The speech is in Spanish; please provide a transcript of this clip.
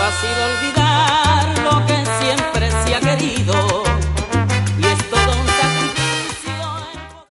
fácil olvidar lo que siempre se ha querido.